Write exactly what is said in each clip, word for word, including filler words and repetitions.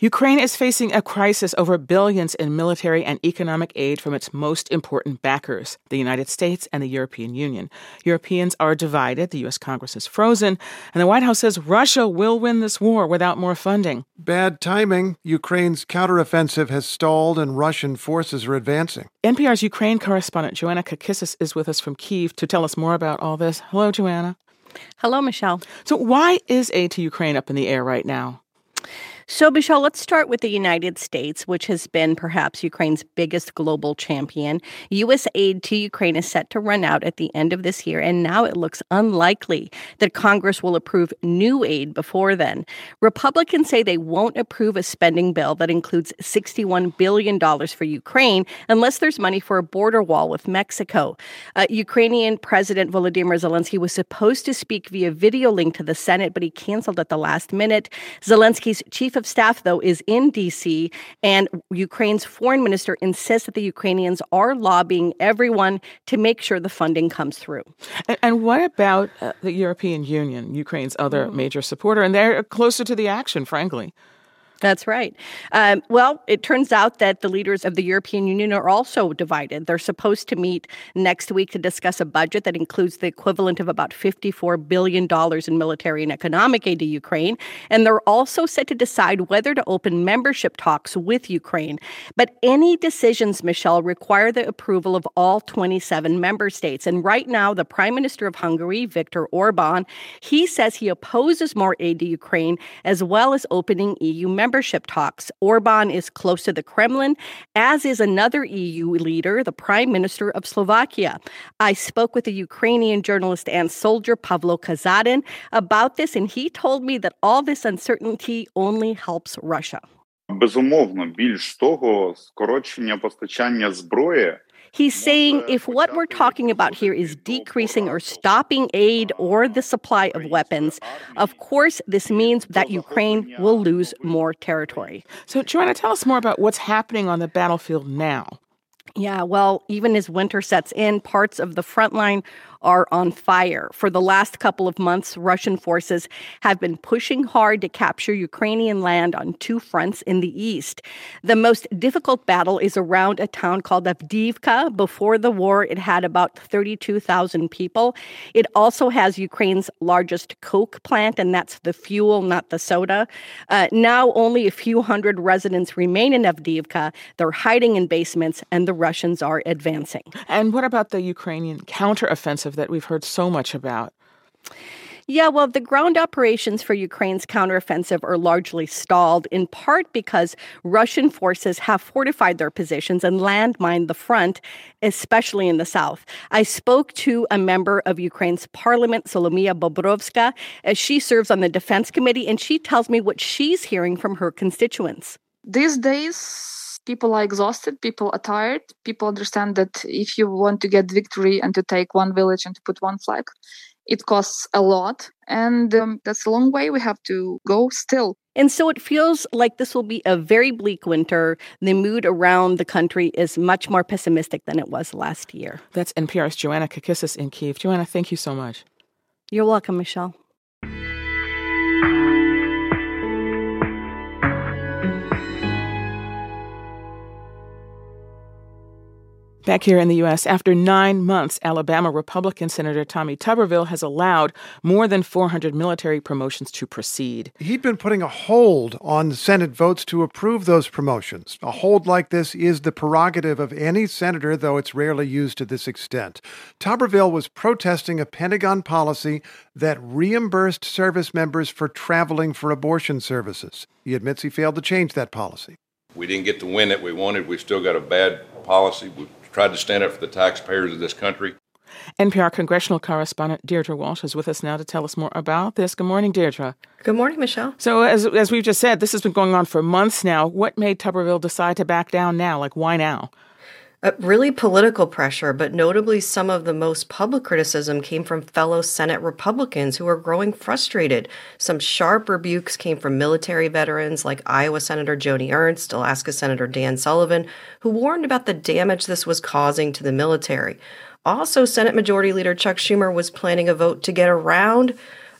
Ukraine is facing a crisis over billions in military and economic aid from its most important backers, the United States and the European Union. Europeans are divided, the U S Congress is frozen, and the White House says Russia will win this war without more funding. Bad timing. Ukraine's counteroffensive has stalled and Russian forces are advancing. N P R's Ukraine correspondent Joanna Kakissis is with us from Kyiv to tell us more about all this. Hello, Joanna. Hello, Michelle. So why is aid to Ukraine up in the air right now? So, Michelle, let's start with the United States, which has been perhaps Ukraine's biggest global champion. U S aid to Ukraine is set to run out at the end of this year, and now it looks unlikely that Congress will approve new aid before then. Republicans say they won't approve a spending bill that includes sixty-one billion dollars for Ukraine unless there's money for a border wall with Mexico. Uh, Ukrainian President Volodymyr Zelensky was supposed to speak via video link to the Senate, but he canceled at the last minute. Zelensky's chief of staff, though, is in D C, and Ukraine's foreign minister insists that the Ukrainians are lobbying everyone to make sure the funding comes through. And, and what about uh, the European Union, Ukraine's other mm. major supporter? And they're closer to the action, frankly. That's right. Um, well, it turns out that the leaders of the European Union are also divided. They're supposed to meet next week to discuss a budget that includes the equivalent of about fifty-four billion dollars in military and economic aid to Ukraine. And they're also set to decide whether to open membership talks with Ukraine. But any decisions, Michelle, require the approval of all twenty-seven member states. And right now, the Prime Minister of Hungary, Viktor Orban, he says he opposes more aid to Ukraine, as well as opening E U membership membership talks. Orban is close to the Kremlin, as is another E U leader, the Prime Minister of Slovakia. I spoke with the Ukrainian journalist and soldier Pavlo Kazadin about this, and he told me that all this uncertainty only helps Russia. Безумовно, більш того, скорочення постачання зброї. He's saying if what we're talking about here is decreasing or stopping aid or the supply of weapons, of course, this means that Ukraine will lose more territory. So, Joanna, tell us more about what's happening on the battlefield now. Yeah, well, even as winter sets in, parts of the front line are on fire. For the last couple of months, Russian forces have been pushing hard to capture Ukrainian land on two fronts in the east. The most difficult battle is around a town called Avdiivka. Before the war, it had about thirty-two thousand people. It also has Ukraine's largest coke plant, and that's the fuel, not the soda. Uh, now only a few hundred residents remain in Avdiivka. They're hiding in basements, and the Russians are advancing. And what about the Ukrainian counteroffensive that we've heard so much about? Yeah, well, the ground operations for Ukraine's counteroffensive are largely stalled, in part because Russian forces have fortified their positions and landmined the front, especially in the south. I spoke to a member of Ukraine's parliament, Solomia Bobrovska, as she serves on the defense committee, and she tells me what she's hearing from her constituents. These days, people are exhausted, people are tired, people understand that if you want to get victory and to take one village and to put one flag, it costs a lot. And um, that's a long way we have to go still. And so it feels like this will be a very bleak winter. The mood around the country is much more pessimistic than it was last year. That's N P R's Joanna Kakissis in Kyiv. Joanna, thank you so much. You're welcome, Michelle. Back here in the U S, after nine months, Alabama Republican Senator Tommy Tuberville has allowed more than four hundred military promotions to proceed. He'd been putting a hold on Senate votes to approve those promotions. A hold like this is the prerogative of any senator, though it's rarely used to this extent. Tuberville was protesting a Pentagon policy that reimbursed service members for traveling for abortion services. He admits he failed to change that policy. We didn't get the win that we wanted. We still got a bad policy. We tried to stand up for the taxpayers of this country. N P R congressional correspondent Deirdre Walsh is with us now to tell us more about this. Good morning, Deirdre. Good morning, Michelle. So as as we've just said, this has been going on for months now. What made Tuberville decide to back down now? Like, why now? Uh, really political pressure, but notably some of the most public criticism came from fellow Senate Republicans who are growing frustrated. Some sharp rebukes came from military veterans like Iowa Senator Joni Ernst, Alaska Senator Dan Sullivan, who warned about the damage this was causing to the military. Also, Senate Majority Leader Chuck Schumer was planning a vote to get around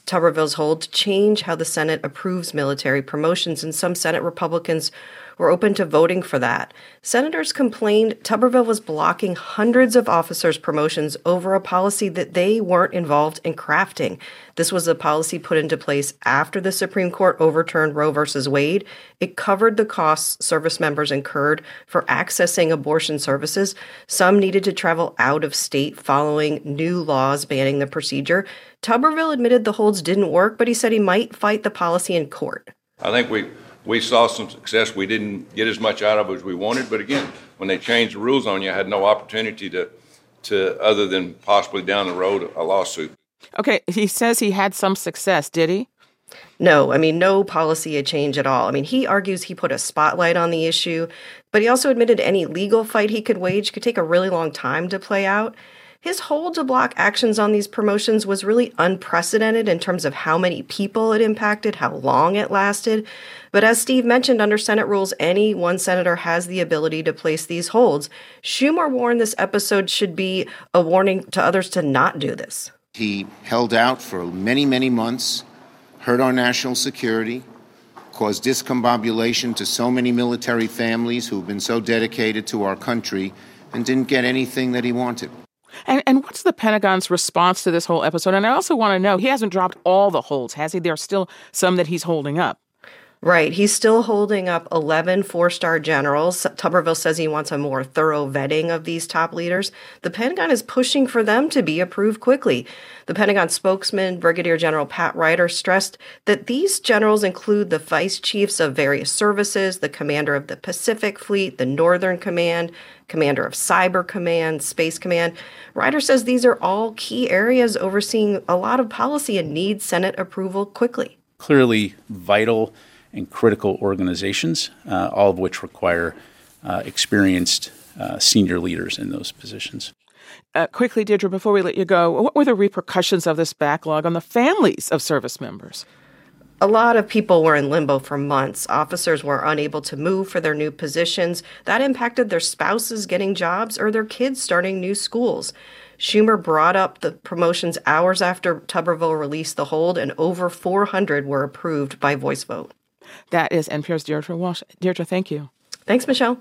Tuberville's hold to change how the Senate approves military promotions, and some Senate Republicans were open to voting for that. Senators complained Tuberville was blocking hundreds of officers' promotions over a policy that they weren't involved in crafting. This was a policy put into place after the Supreme Court overturned Roe versus Wade. It covered the costs service members incurred for accessing abortion services. Some needed to travel out of state following new laws banning the procedure. Tuberville admitted the holds didn't work, but he said he might fight the policy in court. I think we we saw some success. We didn't get as much out of it as we wanted, but again, when they changed the rules on you, I had no opportunity to, to other than possibly down the road, a lawsuit. Okay, he says he had some success, did he? No, I mean, no policy change at all. I mean, he argues he put a spotlight on the issue, but he also admitted any legal fight he could wage could take a really long time to play out. His hold to block actions on these promotions was really unprecedented in terms of how many people it impacted, how long it lasted. But as Steve mentioned, under Senate rules, any one senator has the ability to place these holds. Schumer warned this episode should be a warning to others to not do this. He held out for many, many months, hurt our national security, caused discombobulation to so many military families who've been so dedicated to our country, and didn't get anything that he wanted. And and what's the Pentagon's response to this whole episode? And I also want to know, he hasn't dropped all the holds, has he? There are still some that he's holding up. Right. He's still holding up eleven four-star generals. Tuberville says he wants a more thorough vetting of these top leaders. The Pentagon is pushing for them to be approved quickly. The Pentagon spokesman, Brigadier General Pat Ryder, stressed that these generals include the vice chiefs of various services, the commander of the Pacific Fleet, the Northern Command, commander of Cyber Command, Space Command. Ryder says these are all key areas overseeing a lot of policy and need Senate approval quickly. Clearly vital and critical organizations, uh, all of which require uh, experienced uh, senior leaders in those positions. Uh, quickly, Deirdre, before we let you go, what were the repercussions of this backlog on the families of service members? A lot of people were in limbo for months. Officers were unable to move for their new positions. That impacted their spouses getting jobs or their kids starting new schools. Schumer brought up the promotions hours after Tuberville released the hold, and over four hundred were approved by voice vote. That is N P R's Deirdre Walsh. Deirdre, thank you. Thanks, Michelle.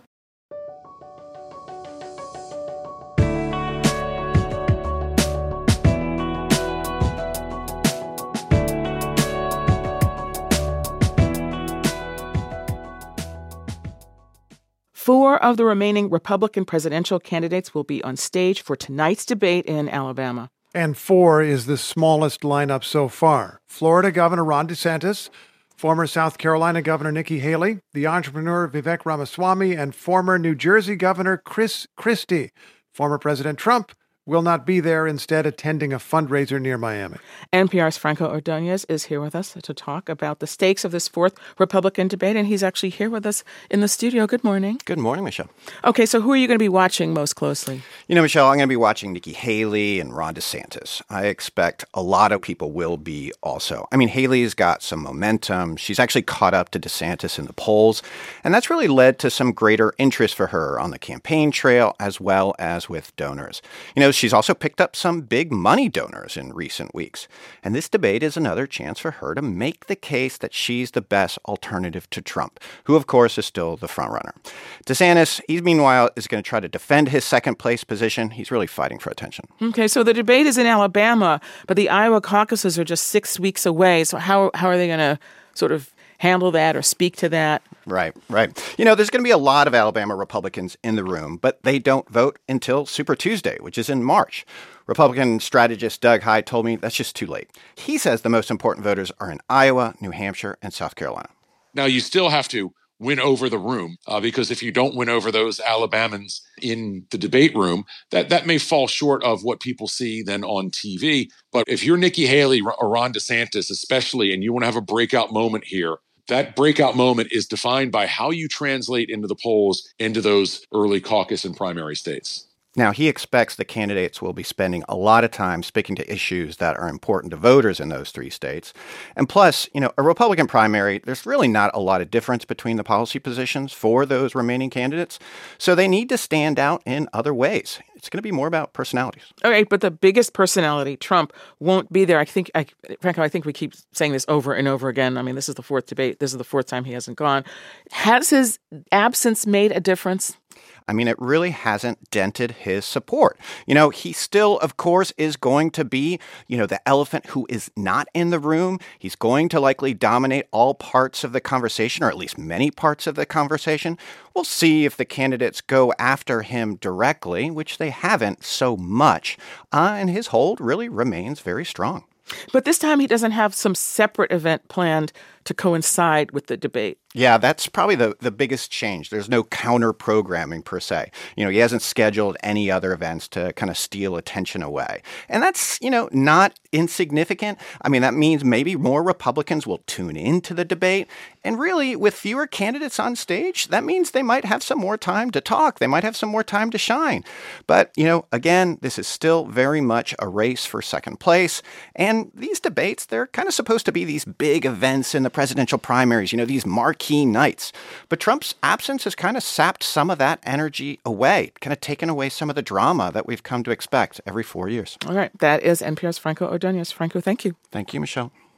Four of the remaining Republican presidential candidates will be on stage for tonight's debate in Alabama. And four is the smallest lineup so far. Florida Governor Ron DeSantis, former South Carolina Governor Nikki Haley, the entrepreneur Vivek Ramaswamy, and former New Jersey Governor Chris Christie. Former President Trump will not be there, instead attending a fundraiser near Miami. N P R's Franco Ordonez is here with us to talk about the stakes of this fourth Republican debate, and he's actually here with us in the studio. Good morning. Good morning, Michelle. Okay, so who are you going to be watching most closely? You know, Michelle, I'm going to be watching Nikki Haley and Ron DeSantis. I expect a lot of people will be also. I mean, Haley's got some momentum. She's actually caught up to DeSantis in the polls, and that's really led to some greater interest for her on the campaign trail as well as with donors. You know, she's also picked up some big money donors in recent weeks. And this debate is another chance for her to make the case that she's the best alternative to Trump, who, of course, is still the frontrunner. DeSantis, he meanwhile is going to try to defend his second place position. He's really fighting for attention. Okay, so the debate is in Alabama, but the Iowa caucuses are just six weeks away. So how how are they going to sort of handle that or speak to that? Right, right. You know, there's going to be a lot of Alabama Republicans in the room, but they don't vote until Super Tuesday, which is in March. Republican strategist Doug Hyde told me that's just too late. He says the most important voters are in Iowa, New Hampshire, and South Carolina. Now, you still have to win over the room, uh, because if you don't win over those Alabamans in the debate room, that, that may fall short of what people see then on T V. But if you're Nikki Haley or Ron DeSantis especially, and you want to have a breakout moment here, that breakout moment is defined by how you translate into the polls into those early caucus and primary states. Now, he expects the candidates will be spending a lot of time speaking to issues that are important to voters in those three states. And plus, you know, a Republican primary, there's really not a lot of difference between the policy positions for those remaining candidates. So they need to stand out in other ways. It's going to be more about personalities. All right, but the biggest personality, Trump, won't be there. I think, I, Franco, I think we keep saying this over and over again. I mean, this is the fourth debate. This is the fourth time he hasn't gone. Has his absence made a difference? I mean, it really hasn't dented his support. You know, he still, of course, is going to be, you know, the elephant who is not in the room. He's going to likely dominate all parts of the conversation, or at least many parts of the conversation. We'll see if the candidates go after him directly, which they haven't so much. Uh, and his hold really remains very strong. But this time he doesn't have some separate event planned to coincide with the debate. Yeah, that's probably the, the biggest change. There's no counter-programming per se. You know, he hasn't scheduled any other events to kind of steal attention away. And that's, you know, not insignificant. I mean, that means maybe more Republicans will tune into the debate. And really, with fewer candidates on stage, that means they might have some more time to talk. They might have some more time to shine. But, you know, again, this is still very much a race for second place. And these debates, they're kind of supposed to be these big events in the presidential primaries, you know, these marquee nights. But Trump's absence has kind of sapped some of that energy away, kind of taken away some of the drama that we've come to expect every four years. All right. That is N P R's Franco Ordonez. Franco, thank you. Thank you, Michelle.